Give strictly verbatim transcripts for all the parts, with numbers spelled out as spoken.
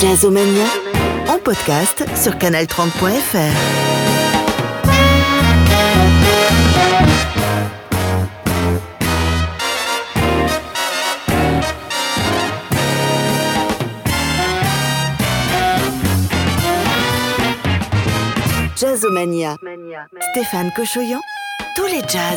Jazzomania, en podcast sur canal trente point f r. Jazzomania. Stéphane Cochoyan, tous les jazz.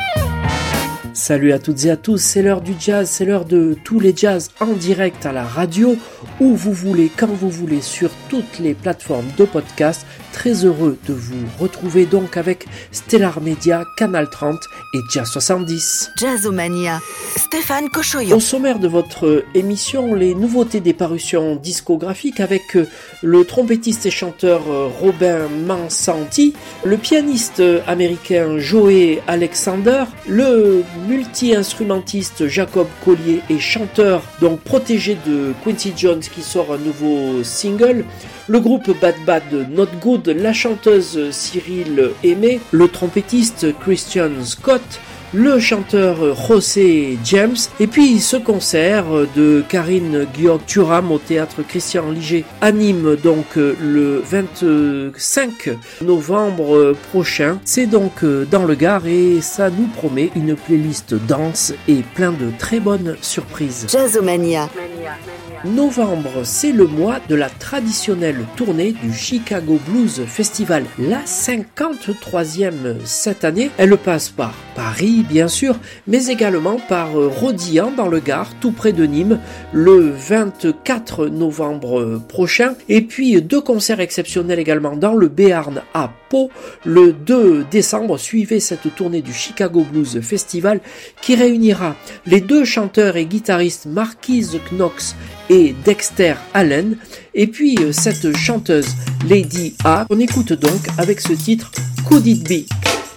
Salut à toutes et à tous, c'est l'heure du jazz, c'est l'heure de tous les jazz en direct à la radio, où vous voulez, quand vous voulez, sur toutes les plateformes de podcast. Très heureux de vous retrouver donc avec Stellar Media, Canal trente et Jazz soixante-dix. Jazzomania, Stéphane Cochoyan. Au sommaire de votre émission, les nouveautés des parutions discographiques avec le trompettiste et chanteur Robin Mansanti, le pianiste américain Joey Alexander, le multi-instrumentiste Jacob Collier et chanteur, donc protégé de Quincy Jones qui sort un nouveau single, le groupe Bad Bad Not Good, la chanteuse Cyril Aimé, le trompettiste Christian Scott, le chanteur José James, et puis ce concert de Karine Guillaume-Thuram au théâtre Christian Liger anime donc le vingt-cinq novembre prochain. C'est donc dans le Gard et ça nous promet une playlist dense et plein de très bonnes surprises. Jazzomania. Novembre, c'est le mois de la traditionnelle tournée du Chicago Blues Festival, la cinquante-troisième cette année. Elle passe par Paris, bien sûr, mais également par Rodilhan dans le Gard, tout près de Nîmes, le vingt-quatre novembre prochain. Et puis deux concerts exceptionnels également dans le Béarn à Pau, le deux décembre. Suivez cette tournée du Chicago Blues Festival qui réunira les deux chanteurs et guitaristes Marquise Knox et Dexter Allen, et puis euh, cette chanteuse Lady A. On écoute donc avec ce titre Could It Be.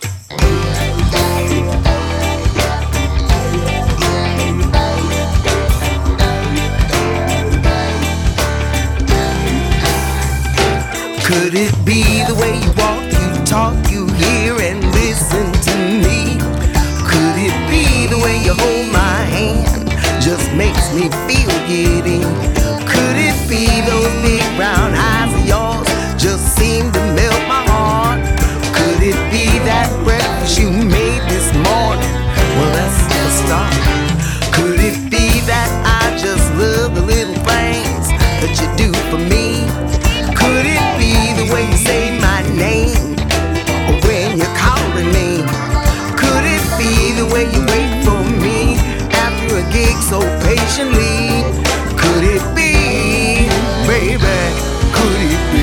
Could it be the way you walk, you talk, you hear and listen to me? Could it be the way you hold my hand, just makes me feel giddy? Could it be those big brown eyes of yours, just seem to melt my heart? Could it be that breakfast you made this morning? Well, that's the start. Could it be that I just love the little things that you do for me? Could it be the way you say my name when you're calling me? Could it be the way you wait for me after a gig so patiently? Could it be, baby, could it be?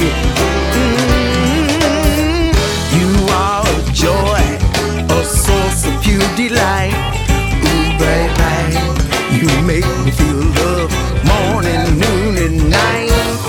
Mm-hmm. You are a joy, a source of pure delight. Ooh, baby, you make me feel love morning, noon, and night.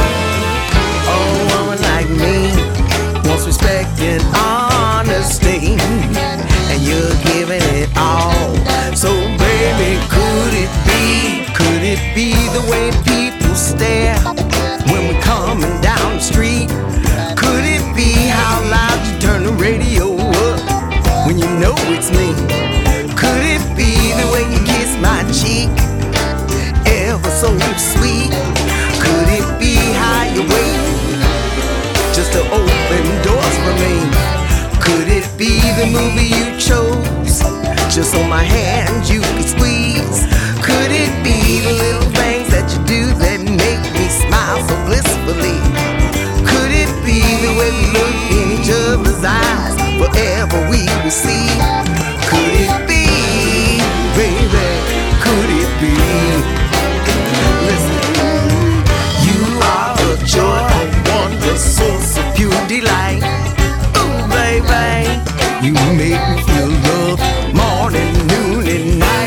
Respect and honesty, and you're giving it all. So baby, could it be, could it be the way people stare when we're coming down the street? Could it be how loud you turn the radio up when you know it's me? Could it be the way you kiss my cheek, ever so sweet? Could it be how you wait just to open doors for me? Could it be the movie you chose, just on my hand you could squeeze? Could it be the little things that you do that make me smile so blissfully? Could it be the way we look in each other's eyes, forever we will see? Could it be, baby, could it be? Listen, you are a joy, wonder, source of pure delight. Ooh, baby, you make me feel love morning, noon, and night.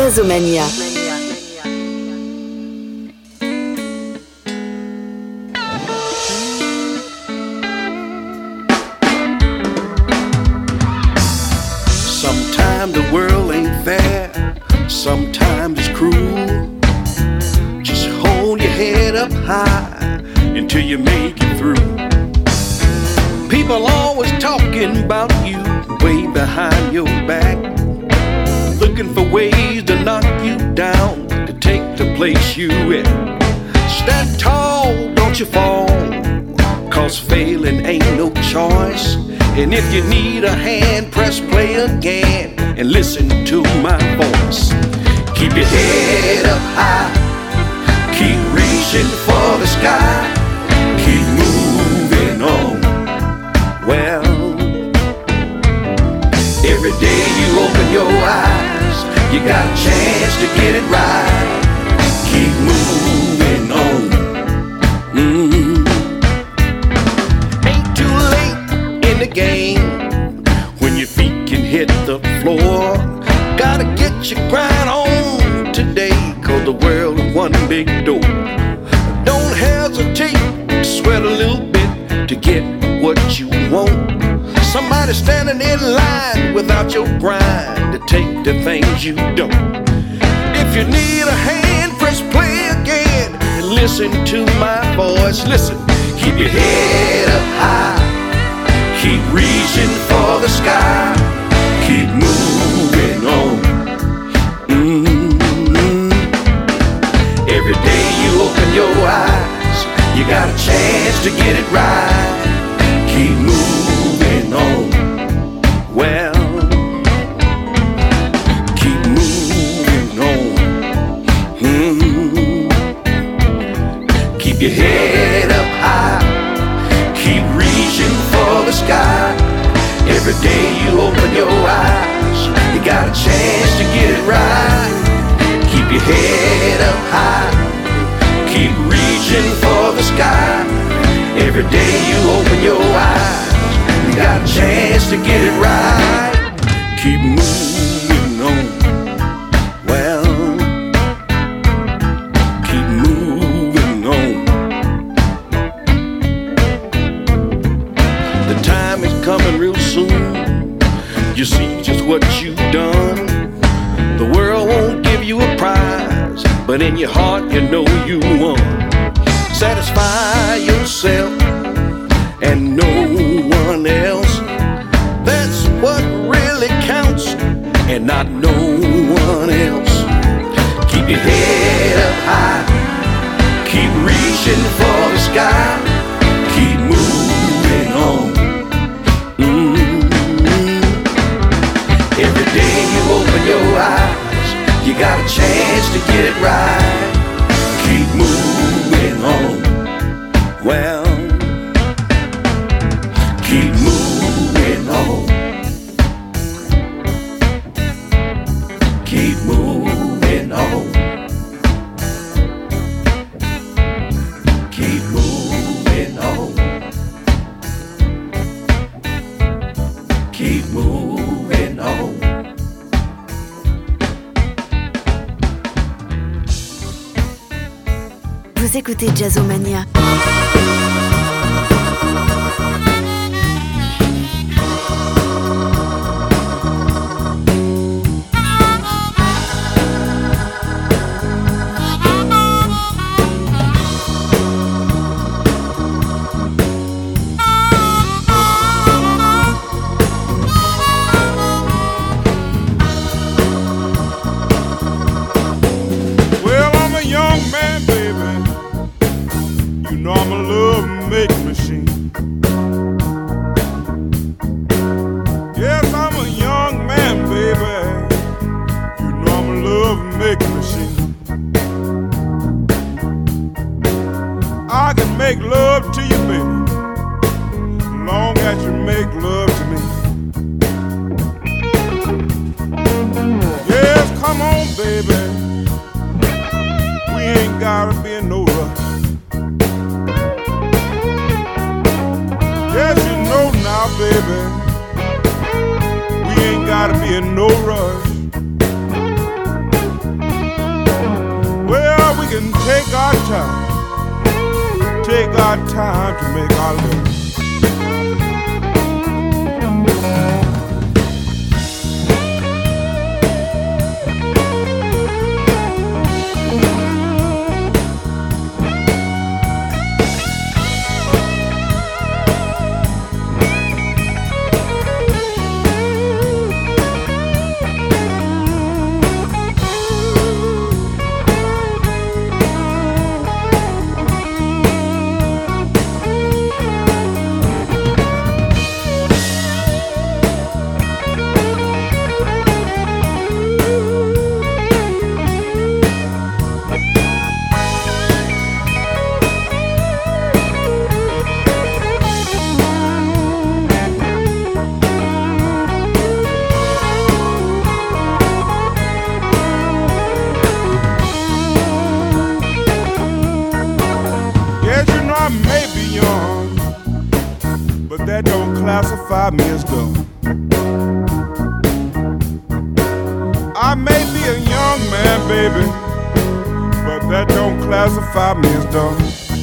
Jazzomania. Sometimes the world ain't fair, sometimes it's cruel. Just hold your head up high until you make it through. People always talking about you way behind your back, looking for ways to knock you down, to take the place you at. Stand tall, don't you fall, cause failing ain't no choice. And if you need a hand, press play again and listen to my voice. Keep your head up high, keep reaching for the sky, keep moving on. Well, every day you open your eyes, you got a chance to get it right. Keep moving on. Mm-hmm. Ain't too late in the game when your feet can hit the floor. Gotta get your grind on today, cause the world is one big door. Don't hesitate, sweat a little bit to get what you want. Somebody standing in line without your grind to take the things you don't. If you need a hand, press play again and listen to my voice. Listen, keep your head up high, keep reaching for the sky, keep moving on. Mm-hmm. Every day you open your eyes, you got a chance to get it right. Keep moving on. Well, keep moving on. Mm-hmm. Keep your head up high, keep reaching for the sky. Every day you open your eyes, you got a chance to get it right. Keep your head up high, keep reaching for the sky. Every day you open your eyes, you got a chance to get it right. Keep moving on. Well, keep moving on. The time is coming real soon. You see just what you've done. The world won't give you a prize, but in your heart you know you won. Satisfy yourself and no one else. That's what really counts, and not no one else. Keep your head up high, keep reaching for the sky, keep moving on. Mm-hmm. Every day you open your eyes, you got a chance to get it right. Keep moving on. Well, keep moving on. Keep moving on. Keep moving on. Keep moving on. Vous écoutez Jazzomania. take our time to make our love. Classify me as dumb. I may be a young man, baby, but that don't classify me as dumb.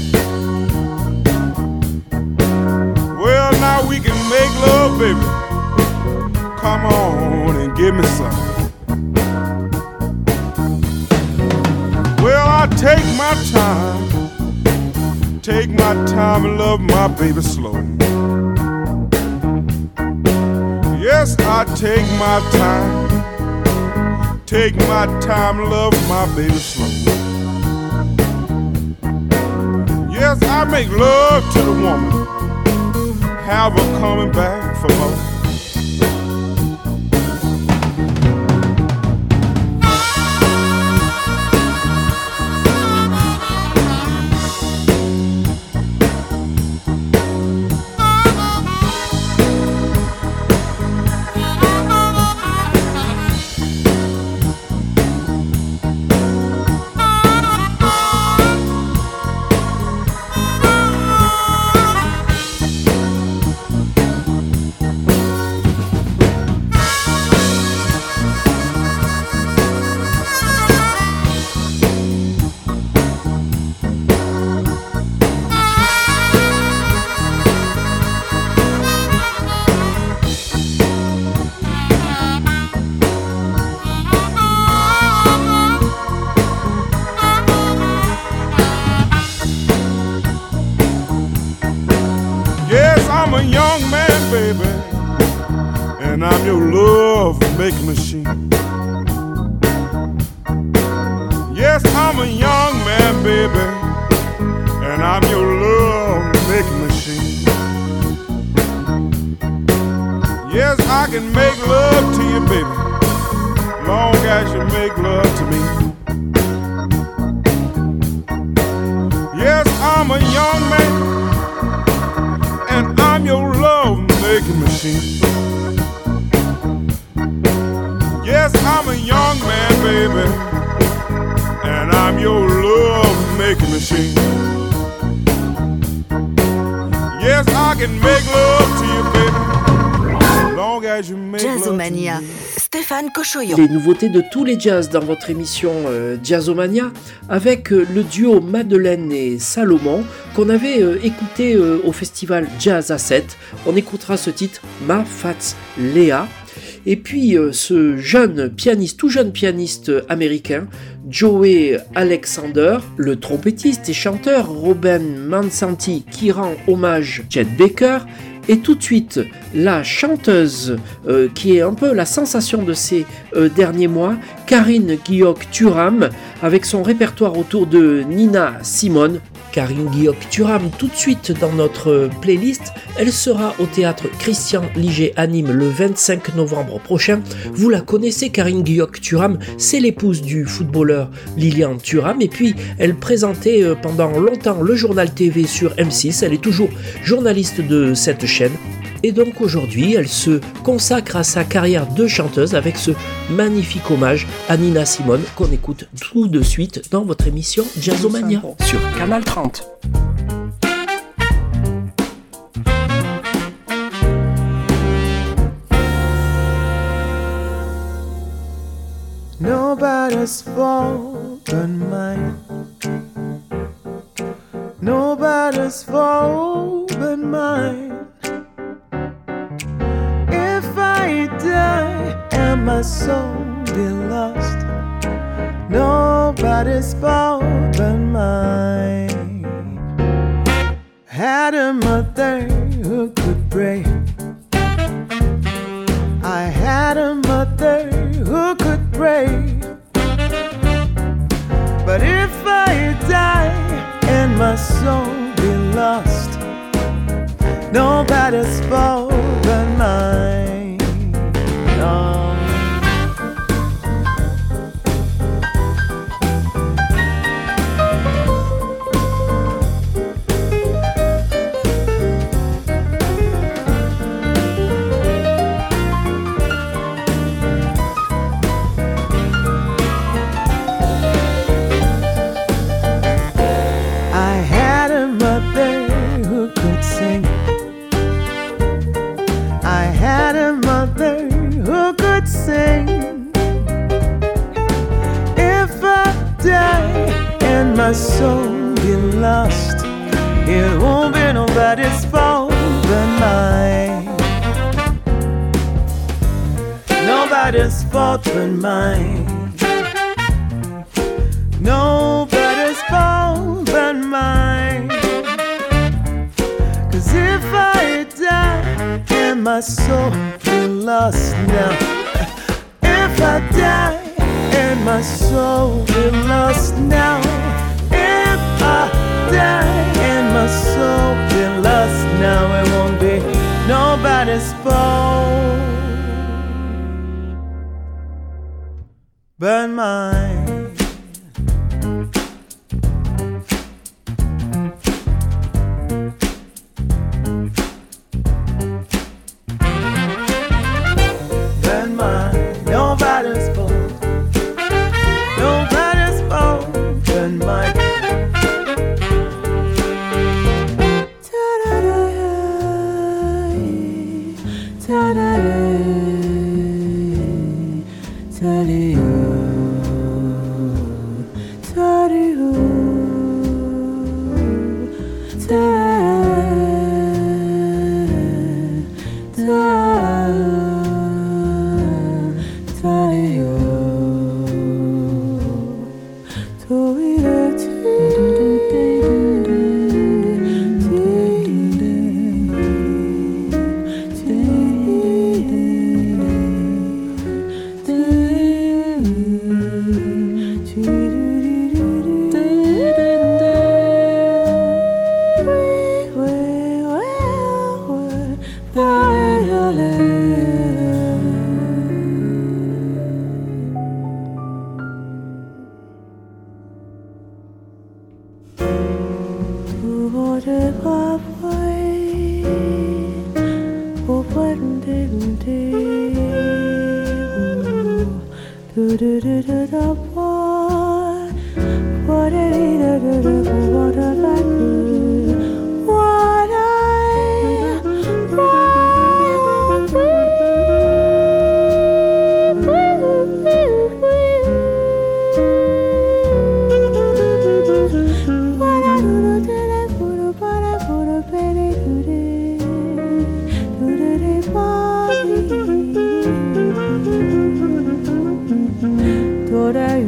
Well, now we can make love, baby. Come on and give me some. Well, I take my time, take my time and love my baby slow. Yes, I take my time, take my time, love my baby slow. Yes, I make love to the woman, have her coming back for more. I'm a young man, baby, and I'm your love-making machine. Yes, I'm a young man, baby, and I'm your love-making machine. Yes, I can make love to you, baby, long as you make love to me. Yes, I'm a young man, and I'm your love-making machine. Yes, I'm a young man, baby, and I'm your love-making machine. Yes, I can make love to you, baby, long as you make Jazzomania, love to me. Stéphane Cochoyon. Les nouveautés de tous les jazz dans votre émission euh, Jazzomania avec euh, le duo Madeleine et Salomon qu'on avait euh, écouté euh, au festival Jazz à sept. On écoutera ce titre Ma Fats Léa. Et puis euh, ce jeune pianiste, tout jeune pianiste américain, Joey Alexander, le trompettiste et chanteur Robin Mansanti qui rend hommage à Chet Baker. Et tout de suite, la chanteuse euh, qui est un peu la sensation de ces euh, derniers mois, Karine Guilloc-Thuram, avec son répertoire autour de Nina Simone. Karine Guilloc-Thuram, tout de suite dans notre playlist, elle sera au théâtre Christian Liger à Nîmes le vingt-cinq novembre prochain. Vous la connaissez, Karine Guilloc-Thuram, c'est l'épouse du footballeur Lilian Thuram, et puis elle présentait euh, pendant longtemps le journal T V sur M six, elle est toujours journaliste de cette chaîne. Et donc aujourd'hui, elle se consacre à sa carrière de chanteuse avec ce magnifique hommage à Nina Simone qu'on écoute tout de suite dans votre émission Jazzomania sur Canal trente. Nobody's fault but mine. nobody's fault but mine. If I die and my soul be lost, nobody's fault but mine. Had a mother who could pray. I had a mother who could pray. But if I die and my soul be lost, nobody's fault but mine. No. My soul be lost, it won't be nobody's fault but mine. Nobody's fault but mine. Nobody's fault but mine. Cause if I die and my soul be lost now, if I die and my soul be lost now, I die and my soul be lost now, it won't be nobody's fault but mine. But mine, nobody's fault. Nobody's fault but mine. Toda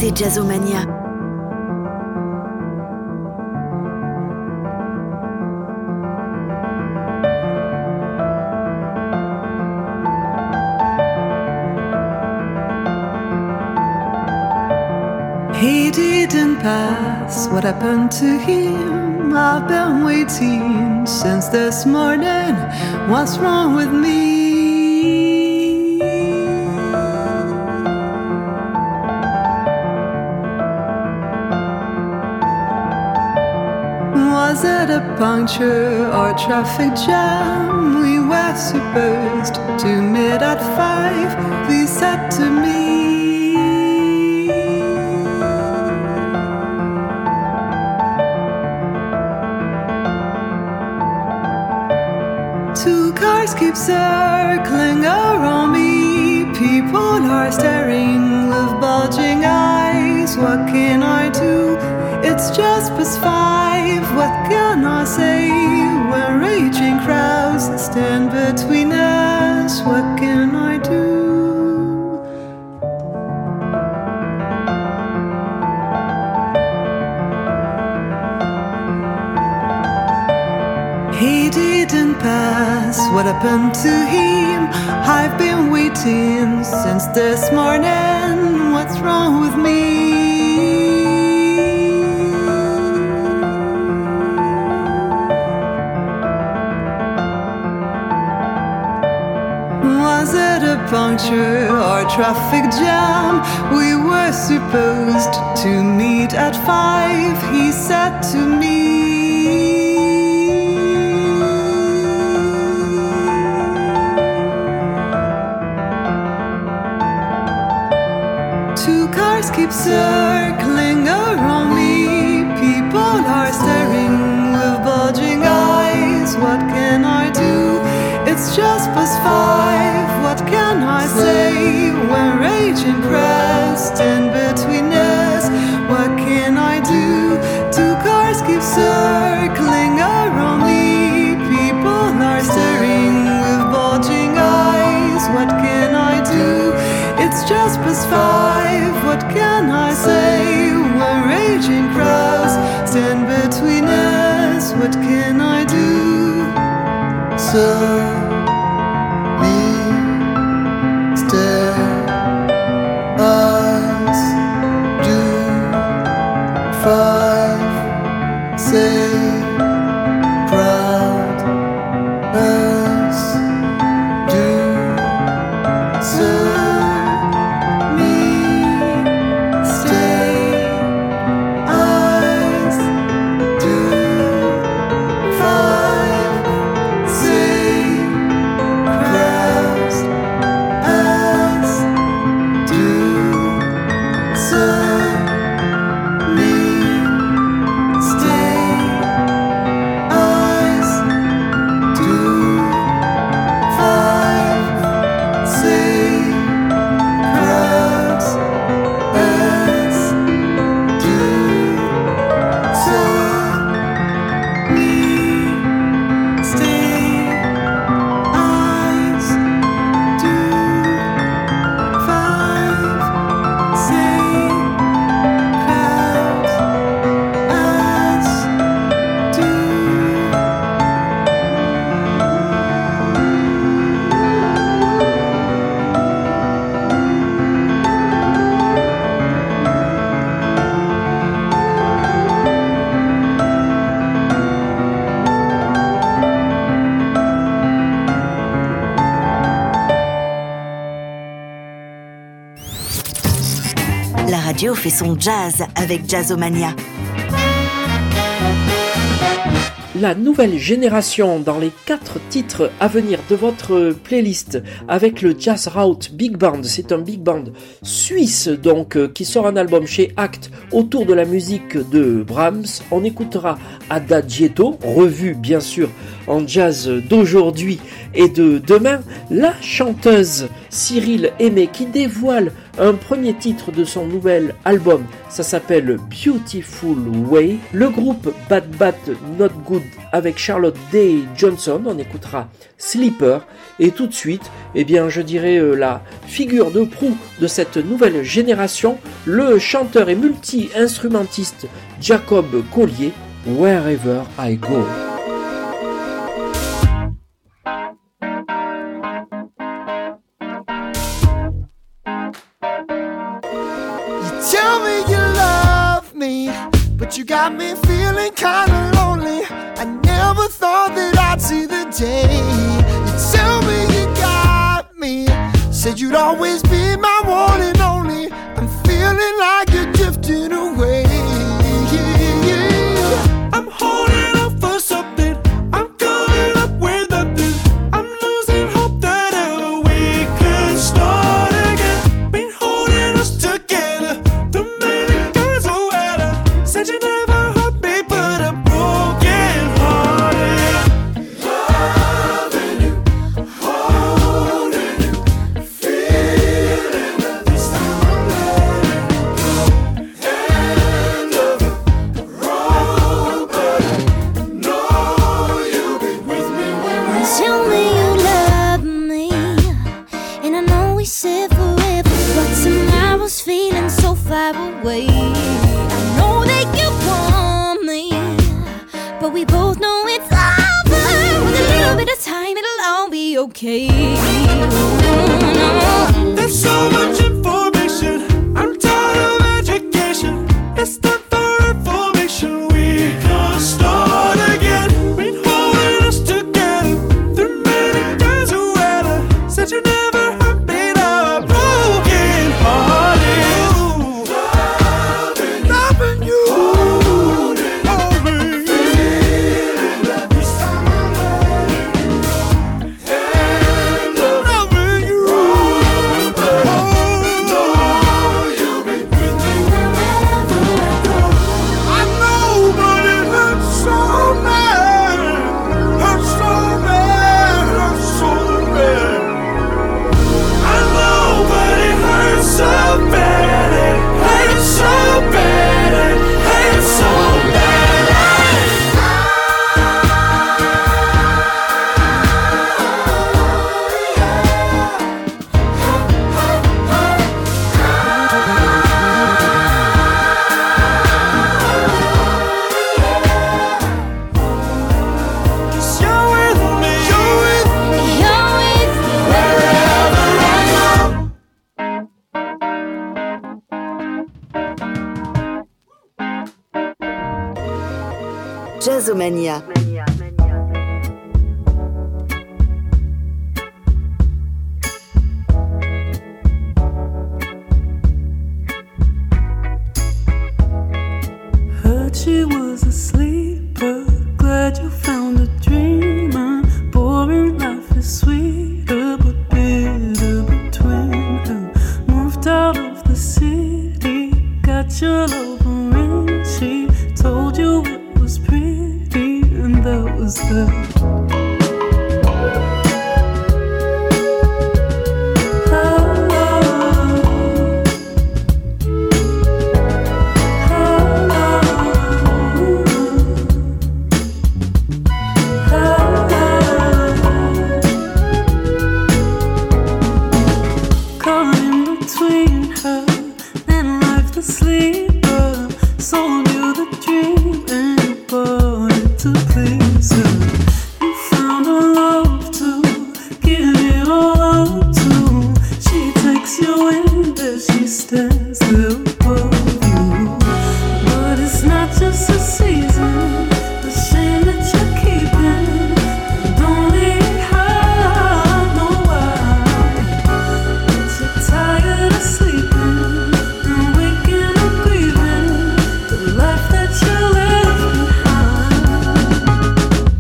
écoutez Jazzomania. He didn't pass. What happened to him? I've been waiting since this morning. What's wrong with me? Was it a puncture or traffic jam? We were supposed to meet at five. He said to me, two cars keep circling around me. People are staring with bulging eyes. What can I do? It's just past five. What can I say when raging crowds stand between us? What can I do? He didn't pass. What happened to him? I've been waiting since this morning. What's wrong with me? Was it a puncture or traffic jam? We were supposed to meet at five. He said to me, two cars keep circling around me. People are staring with bulging eyes. What can I do? It's just past five. What can I say when raging crowds stand between us? What can I do? Two cars keep circling around me. People are staring with bulging eyes. What can I do? It's just past five. What can I say when raging crowds stand between us? What can I do? So La radio fait son jazz avec Jazzomania. La nouvelle génération dans les quatre titres à venir de votre playlist avec le Jazz Route Big Band. C'est un big band suisse donc qui sort un album chez Act autour de la musique de Brahms. On écoutera Adagietto, revu bien sûr en jazz d'aujourd'hui et de demain, la chanteuse Cyril Aimé qui dévoile un premier titre de son nouvel album, ça s'appelle Beautiful Way. Le groupe Bad Bad Not Good avec Charlotte Day Johnson, on écoutera Sleeper, et tout de suite, eh bien je dirais euh, la figure de proue de cette nouvelle génération, le chanteur et multi-instrumentiste Jacob Collier, Wherever I Go. Tell me you love me, but you got me feeling kinda lonely. I never thought that I'd see the day. You tell me you got me, said you'd always be my one and only. I'm feeling like you're drifting away. I'm holding up for something, I'm coming up with nothing. I'm losing hope that ever we could start again. Been holding us together. The many girls who had her said you never hurt me, but I'm broken hearted. Loving you, holding you, feeling that this time I'm letting go. End of the road, but I know you'll be with me when You tell me you love me, and I know we said forever, but tomorrow's feeling so far away. I know that you want me, but we both know it's over. With a little bit of time, it'll all be okay. There's so much information, I'm tired of education. It's time for information, we can start again. Been holding us together, through many times who had her said you never hurt me, now I'm broken hearted. Loving, loving you, holding, holding, feeling like this time I'm letting go. And loving you, but I know you'll be with me wherever I go. I know, but it hurts so bad, hurts so bad, hurts so bad. I know, but it hurts so bad, it hurts so bad, it hurts so bad. You're with me, you're with me, You're with me. wherever I go. Jazzomania. Heard she was a sleeper. Glad you found a dreamer. Boring life is sweeter, but bitter between her. Moved out of the city, got your love ring. She told you it was pretty, and that was that. Caught in between her and life, the sleeper. Sold you the dream and you bought it to please her. You found a love to give it all up to. She takes you in there, she stands there above you. But it's not just a season, the shame that you're keeping. Don't leave her, no why. But you're tired of sleeping and waking up grieving the life that you left behind.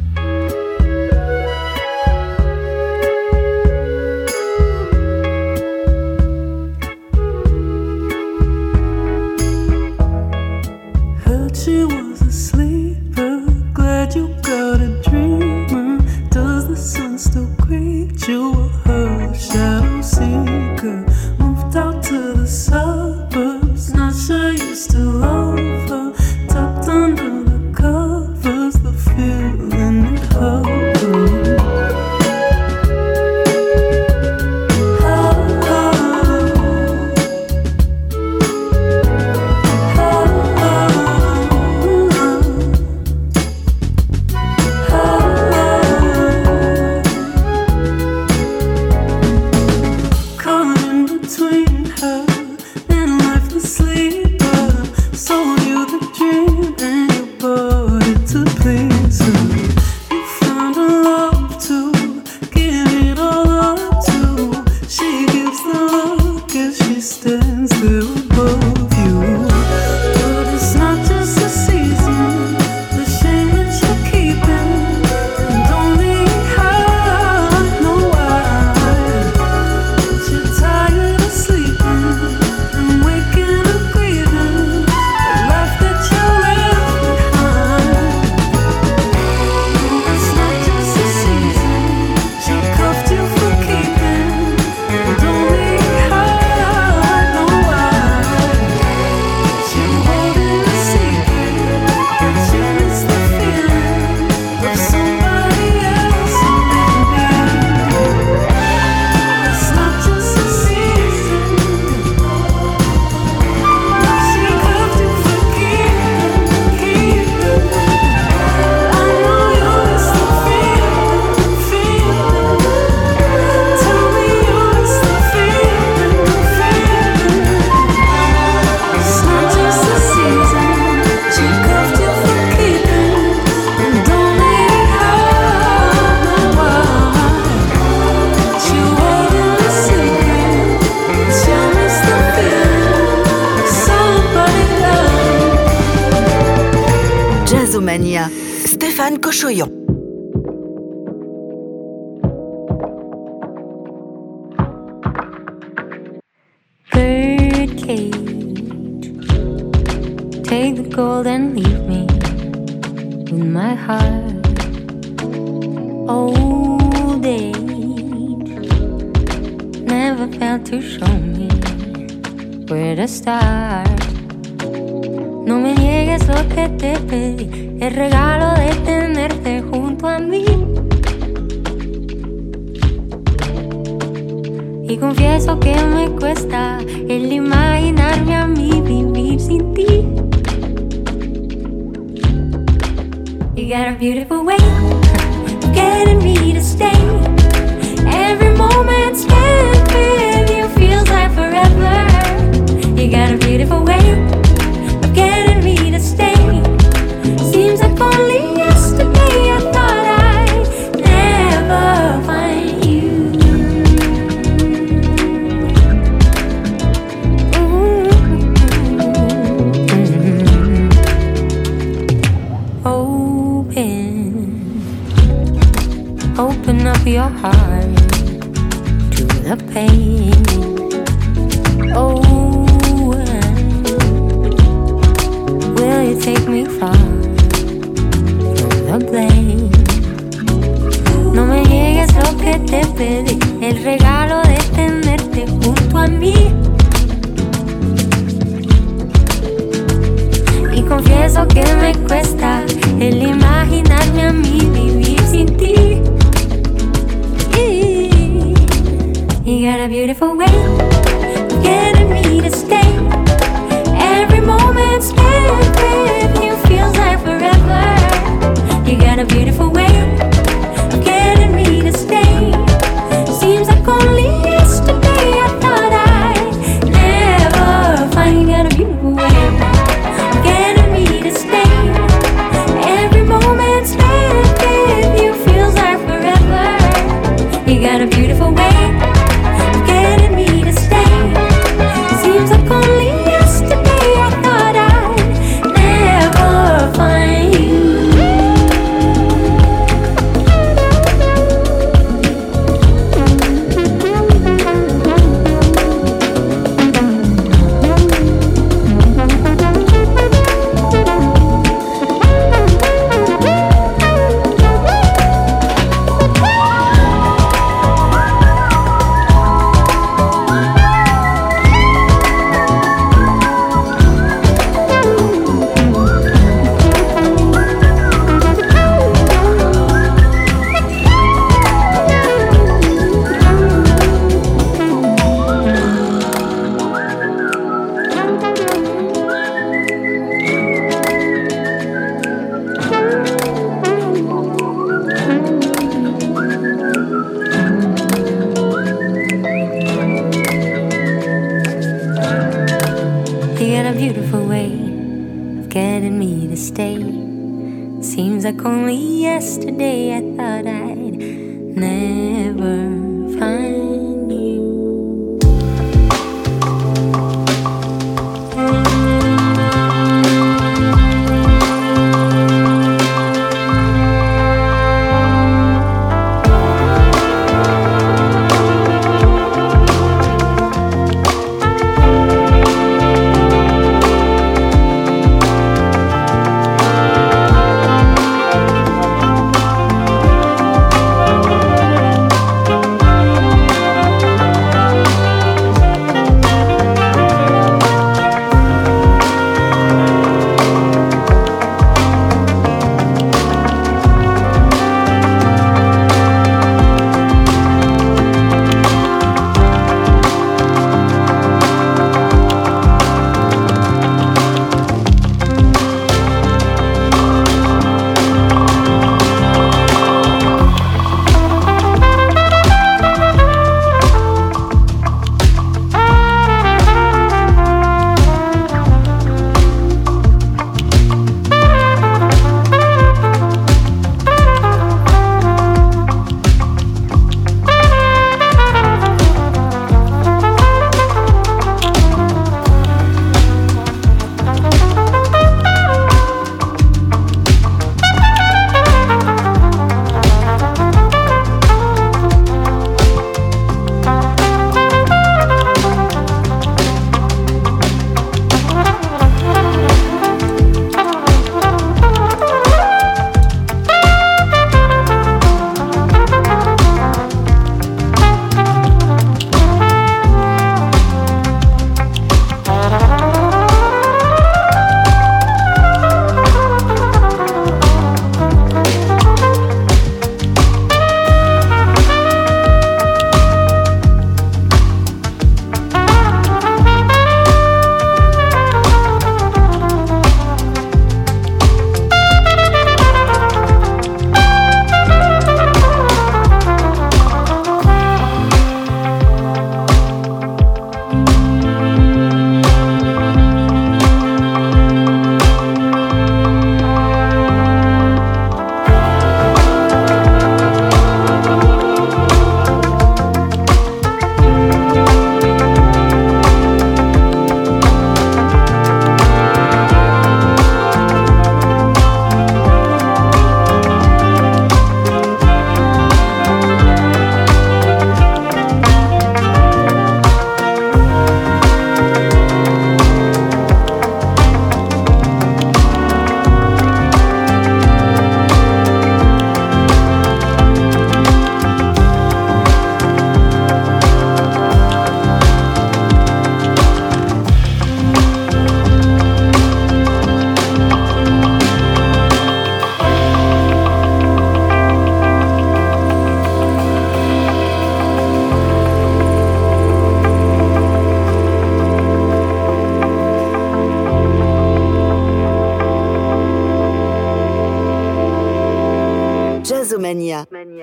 Mania, Stéphane Cochoyon. Birdcage, take the gold and leave me with my heart. Old age never failed to show me where to start. No me niegues lo que te pedí, el regalo de tenerte junto a mí. Y confieso que me cuesta el imaginarme a mí vivir sin ti. You got a beautiful way of getting me to stay. Every moment spent with you feels like forever. You got a beautiful way of getting me to stay. Seems like only yesterday I thought I'd never find you. Open up your heart to the pain. Oh, will you take me far from the blame? No me niegues lo que te pedí, el regalo de tenerte junto a mí. Y confieso que me cuesta el imaginarme a mí vivir sin ti. You got a beautiful way of getting me to stay. Every moment spent with you feels like forever. You got a beautiful way of getting me to stay. Seems like only yesterday I thought I'd never find. You got a beautiful way of getting me to stay. Every moment spent with you feels like forever. You got a beautiful way. Seems like only yesterday I thought I'd never find you.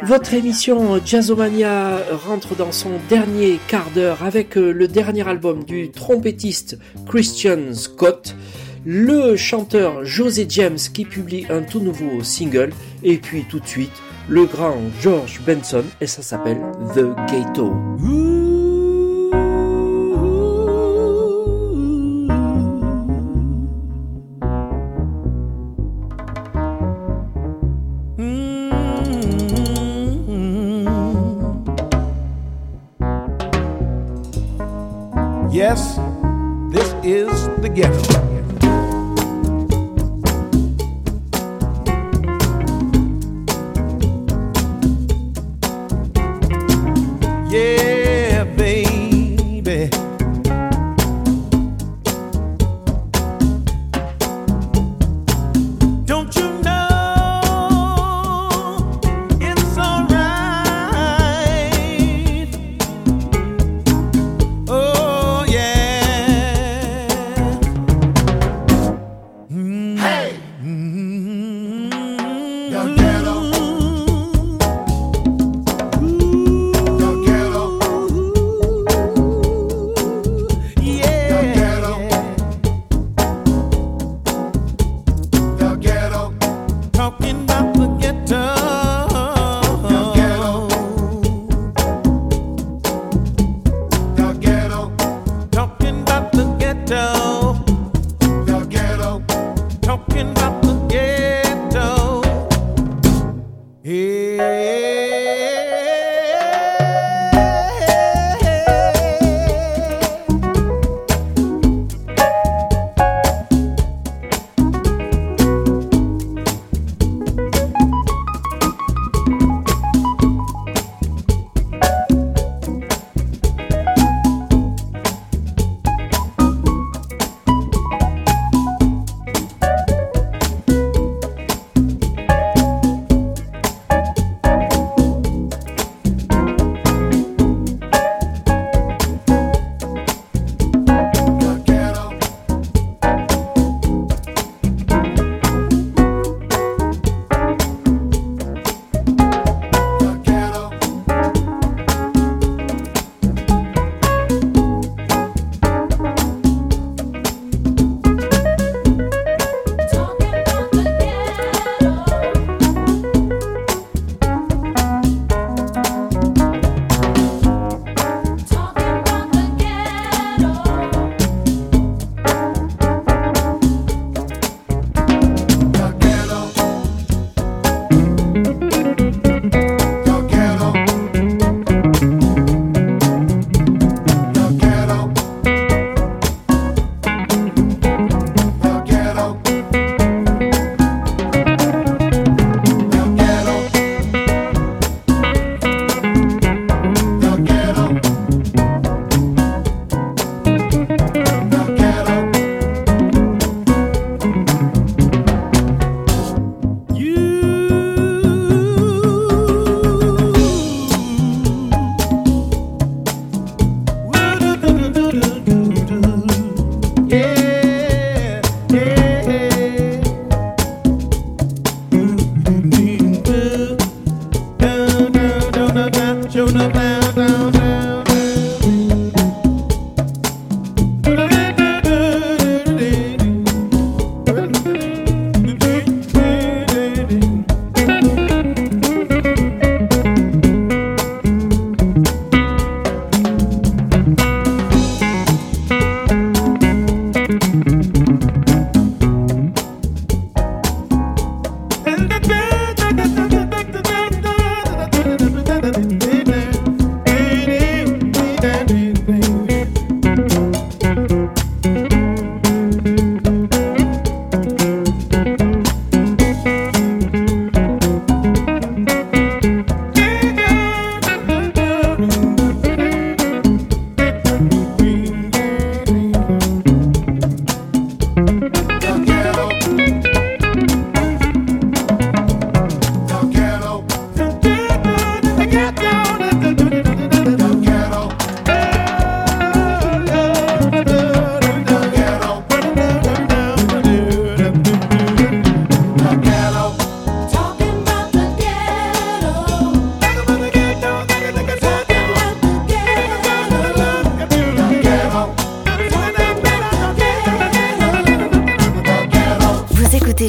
Votre émission Jazzomania rentre dans son dernier quart d'heure avec le dernier album du trompettiste Christian Scott, le chanteur José James qui publie un tout nouveau single, et puis tout de suite le grand George Benson et ça s'appelle The Ghetto. Yes, this is the ghetto. Yeah, baby. Don't you know it's alright? Oh, yeah.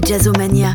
Jazzomania.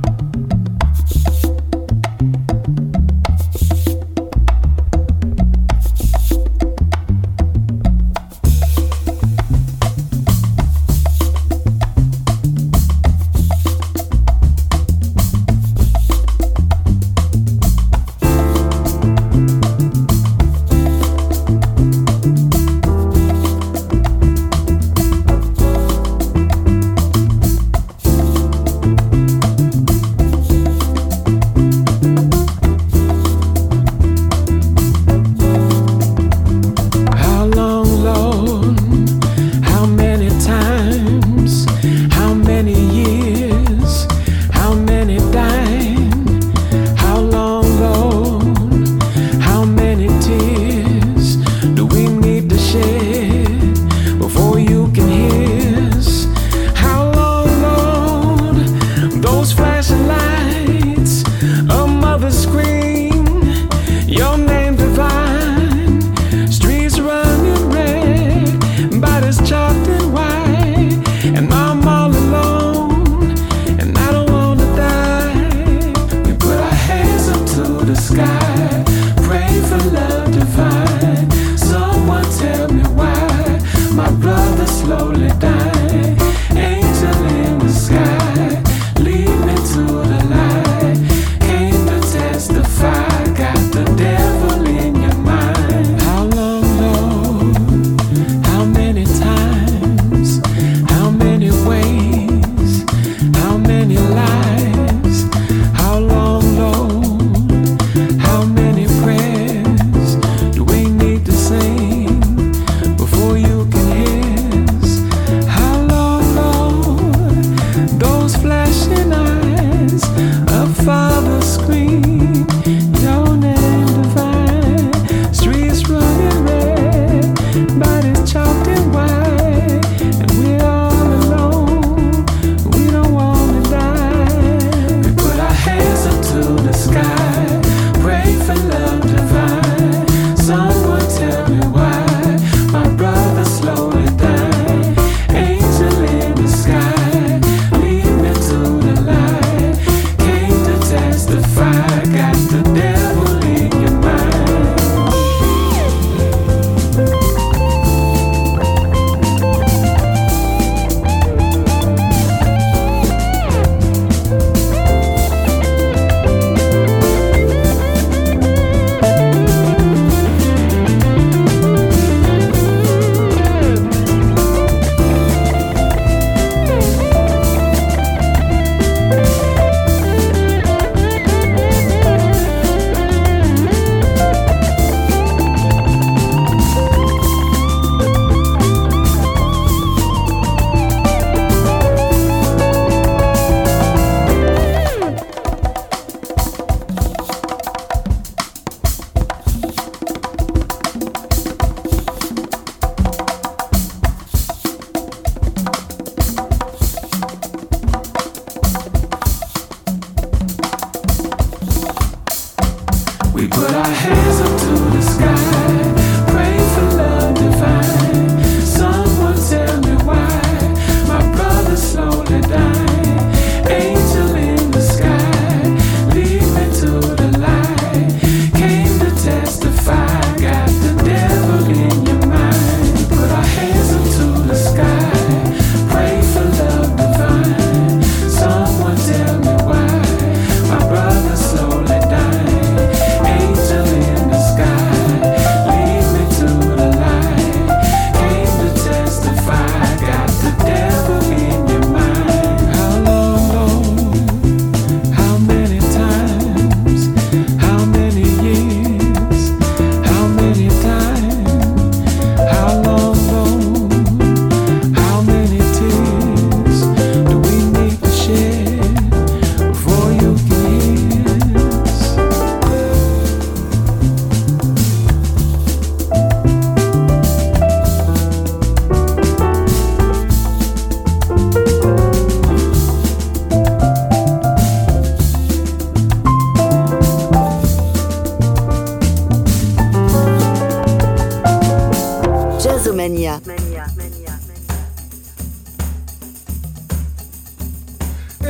Jazzomania. It's like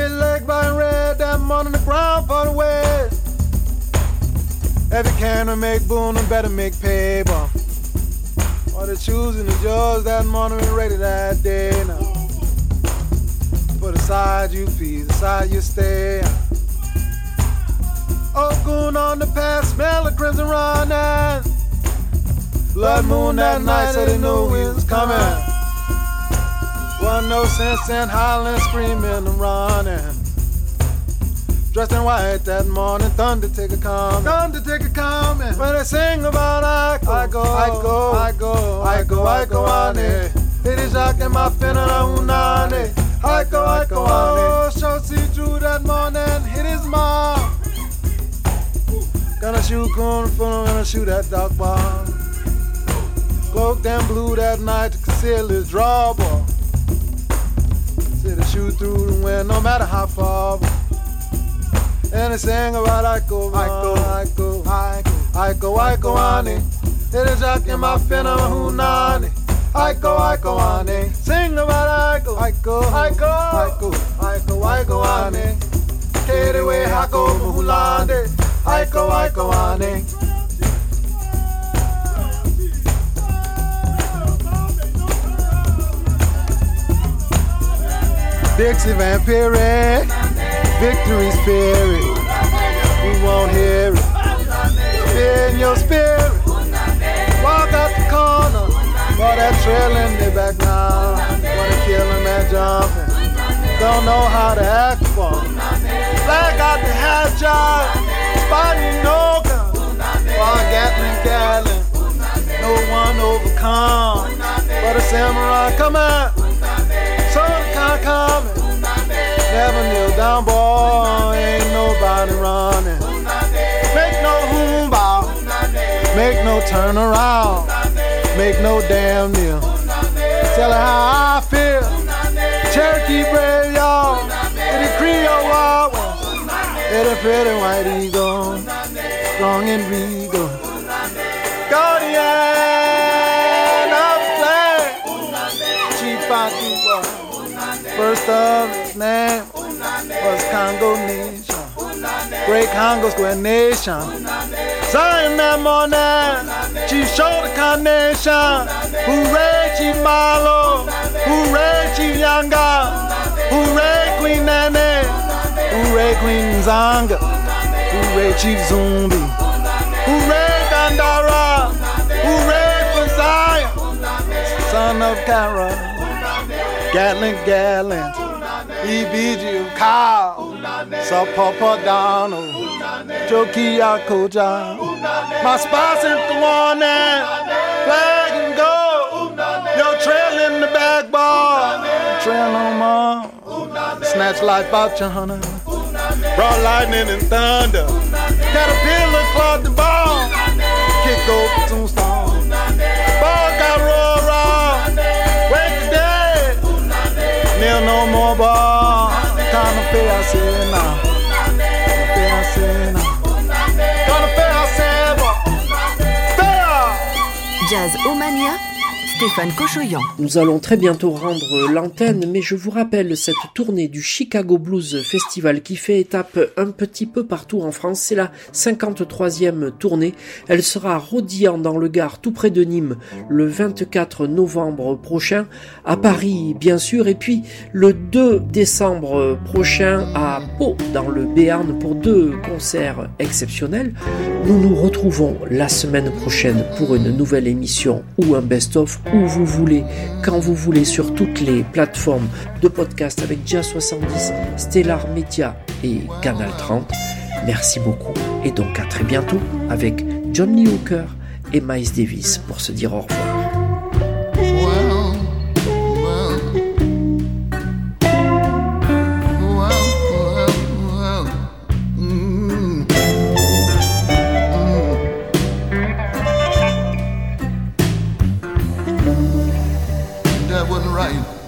bright red, that morning the ground for the west. If you can make boom, then better make paper. Or the choosing the judge that morning and ready that day now. For the side you feed, the side you stay. Oh, goon on the path, smell the crimson running. Blood moon that night, so they knew we was coming. Wasn't no sense in hollering, screaming and running. Dressed in white that morning, thunder take a coming. Thunder take a coming. When they sing about I go, I go, I go, I go, I go, I go on it. It is Jacques and my finna la unane. I go, I go on it. Show see Drew that morning, hit his mom. Gonna shoot corn full, gonna shoot that dog bomb. Cloaked and blue that night to conceal his drawbar. Said to shoot through the wind, no matter how far. And they sang about I go, I go, I go, I go, I go, I go on it. It is Jacques in my finna hunani. I go, I go on it. Sing about I go, I go, I go, I go, I go, I go on it. Carry away, I go, Mulande. I go, I go on it. Dixie Van Pierre, victory spirit. We won't hear it. In your spirit. Walk out the corner. Boy, that trail in the back now. Wanna kill him and jumping. Don't know how to act for him. Flag out the half job. Spotting no gun. While Gatling, Gatling. No one overcome. But a samurai come out. So the car coming. Never kneel down, boy. Ain't nobody running. Make no hoomba. Make no turn around. Make no damn kneel. Tell her how I feel. Cherokee brave, y'all. It is Creole wild west. It is pretty white eagle. Strong and regal. Guardian of the flag. Chief Fatima. First of his name was Congo Nation. Great Congo Square Nation. Zion that morning, Chief showed the carnation. Hooray, Chief Malo. Hooray, Chief Yanga. Hooray, Queen Nene. Hooray, Queen Zanga. Hooray, Chief Zumbi. Hooray, Gandara. Hooray for Zion, son of Kara. Gatling, Gatling. E B G Cow. Sapapa Donald. Jokia Koja. My spots in the morning. Flag and go. Your trail in the back bar. Trail no more. Snatch life out your hunter. Brought lightning and thunder. Caterpillar clawed the ball. Kicked over tombstone. Ball got roll raw. Wake the dead. Kneel no more ball. Time to pay, I say now. Pay, I say now. Gonna pay, I say now. Jazz Omania, Stéphane Cochoyan. Nous allons très bientôt rendre l'antenne, mais je vous rappelle cette tournée du Chicago Blues Festival qui fait étape un petit peu partout en France. C'est la cinquante-troisième tournée. Elle sera à Rodilhan dans le Gard, tout près de Nîmes, le vingt-quatre novembre prochain, à Paris bien sûr, et puis le deux décembre prochain à Pau dans le Béarn pour deux concerts exceptionnels. Nous nous retrouvons la semaine prochaine pour une nouvelle émission ou un best-of, où vous voulez, quand vous voulez, sur toutes les plateformes de podcast avec Jazz soixante-dix, Stellar Media et Canal trente. Merci beaucoup et donc à très bientôt avec John Lee Hooker et Miles Davis pour se dire au revoir. Right.